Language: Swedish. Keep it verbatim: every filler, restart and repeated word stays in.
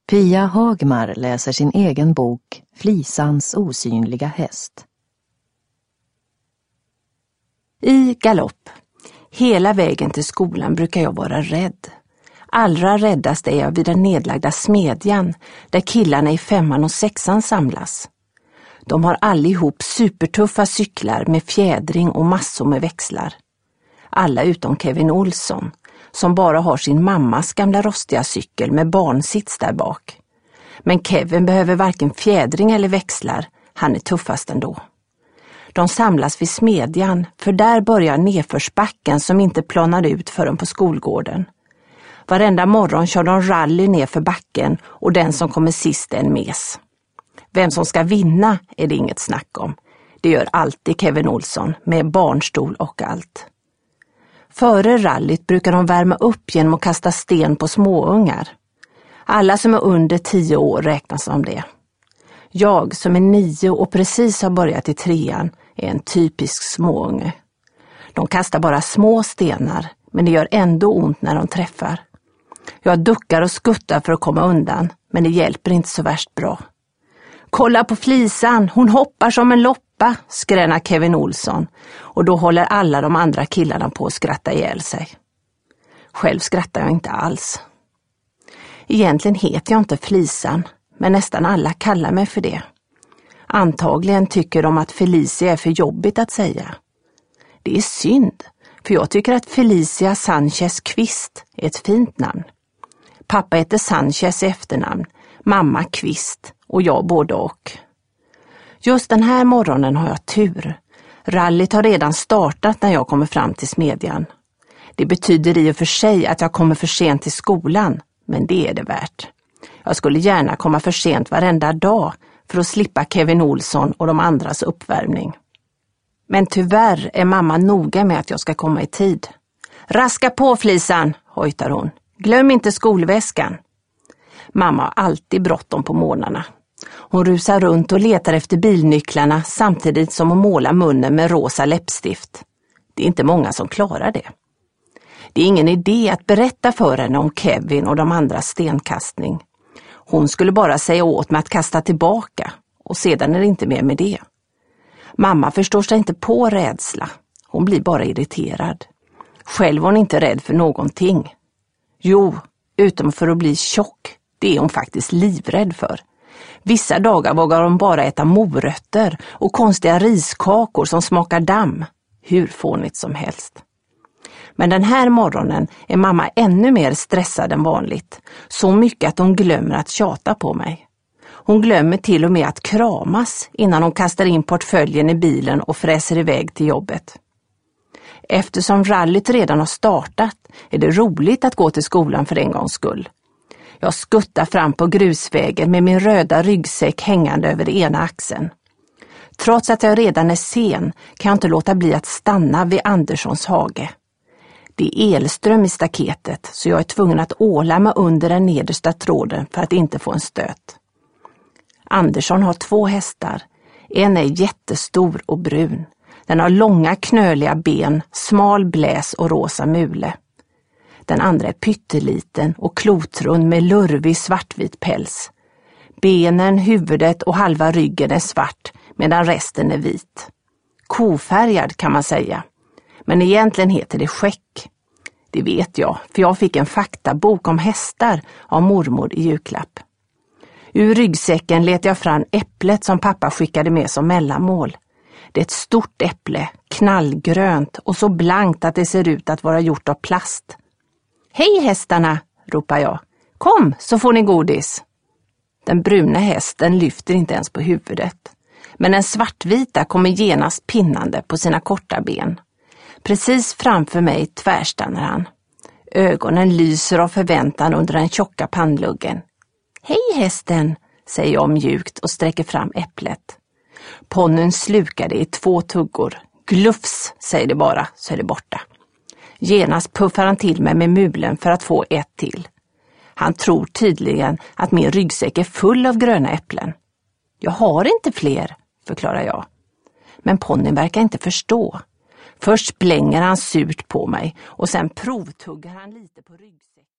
Pia Hagmar läser sin egen bok Flisans osynliga häst. I galopp. Hela vägen till skolan brukar jag vara rädd. Allra räddast är jag vid den nedlagda smedjan där killarna i femman och sexan samlas. De har allihop supertuffa cyklar med fjädring och massor med växlar. Alla utom Kevin Olsson, som bara har sin mammas gamla rostiga cykel med barnsits där bak. Men Kevin behöver varken fjädring eller växlar, han är tuffast ändå. De samlas vid smedjan, för där börjar nedförsbacken som inte planar ut förrän på skolgården. Varenda morgon kör de rally ner för backen och den som kommer sist är en mes. Vem som ska vinna är det inget snack om. Det gör alltid Kevin Olsson med barnstol och allt. Före rallyt brukar de värma upp genom att kasta sten på småungar. Alla som är under tio år räknas som det. Jag som är nio och precis har börjat i trean är en typisk småunge. De kastar bara små stenar, men det gör ändå ont när de träffar. Jag duckar och skuttar för att komma undan, men det hjälper inte så värst bra. Kolla på Flisan, hon hoppar som en loppa, skränar Kevin Olsson, och då håller alla de andra killarna på att skratta ihjäl sig. Själv skrattar jag inte alls. Egentligen heter jag inte Flisan, men nästan alla kallar mig för det. Antagligen tycker de att Felicia är för jobbigt att säga. Det är synd, för jag tycker att Felicia Sanchez Kvist är ett fint namn. Pappa heter Sanchez i efternamn, mamma Kvist och jag både och. Just den här morgonen har jag tur. Rallyt har redan startat när jag kommer fram till smedjan. Det betyder i och för sig att jag kommer för sent till skolan, men det är det värt. Jag skulle gärna komma för sent varenda dag för att slippa Kevin Olsson och de andras uppvärmning. Men tyvärr är mamma noga med att jag ska komma i tid. Raska på Flisan, hojtar hon. Glöm inte skolväskan. Mamma har alltid bråttom på morgnarna. Hon rusar runt och letar efter bilnycklarna samtidigt som hon målar munnen med rosa läppstift. Det är inte många som klarar det. Det är ingen idé att berätta för henne om Kevin och de andras stenkastning. Hon skulle bara säga åt mig att kasta tillbaka, och sedan är det inte mer med det. Mamma förstår sig inte på rädsla. Hon blir bara irriterad. Själv är hon inte rädd för någonting. Jo, utom för att bli tjock. Det är hon faktiskt livrädd för. Vissa dagar vågar hon bara äta morötter och konstiga riskakor som smakar damm. Hur fånigt som helst. Men den här morgonen är mamma ännu mer stressad än vanligt. Så mycket att hon glömmer att tjata på mig. Hon glömmer till och med att kramas innan hon kastar in portföljen i bilen och fräser iväg till jobbet. Eftersom rallyt redan har startat är det roligt att gå till skolan för en gångs skull. Jag skuttar fram på grusvägen med min röda ryggsäck hängande över ena axeln. Trots att jag redan är sen kan jag inte låta bli att stanna vid Anderssons hage. Det är elström i staketet, så jag är tvungen att åla mig under den nedersta tråden för att inte få en stöt. Andersson har två hästar. En är jättestor och brun. Den har långa knöliga ben, smal bläs och rosa mule. Den andra är pytteliten och klotrund med lurvig svartvit päls. Benen, huvudet och halva ryggen är svart medan resten är vit. Kofärgad kan man säga. Men egentligen heter det skäck. Det vet jag, för jag fick en faktabok om hästar av mormor i julklapp. Ur ryggsäcken letade jag fram äpplet som pappa skickade med som mellanmål. Det är ett stort äpple, knallgrönt och så blankt att det ser ut att vara gjort av plast. Hej hästarna, ropar jag. Kom så får ni godis. Den bruna hästen lyfter inte ens på huvudet. Men den svartvita kommer genast pinnande på sina korta ben. Precis framför mig tvärstannar han. Ögonen lyser av förväntan under den tjocka pannluggen. Hej hästen, säger jag mjukt och sträcker fram äpplet. Ponnyn slukar det i två tuggor. Glufs, säger det bara, så är det borta. Genast puffar han till mig med mulen för att få ett till. Han tror tydligen att min ryggsäck är full av gröna äpplen. Jag har inte fler, förklarar jag. Men ponnyn verkar inte förstå. Först blänger han surt på mig och sen provtuggar han lite på ryggsäcken.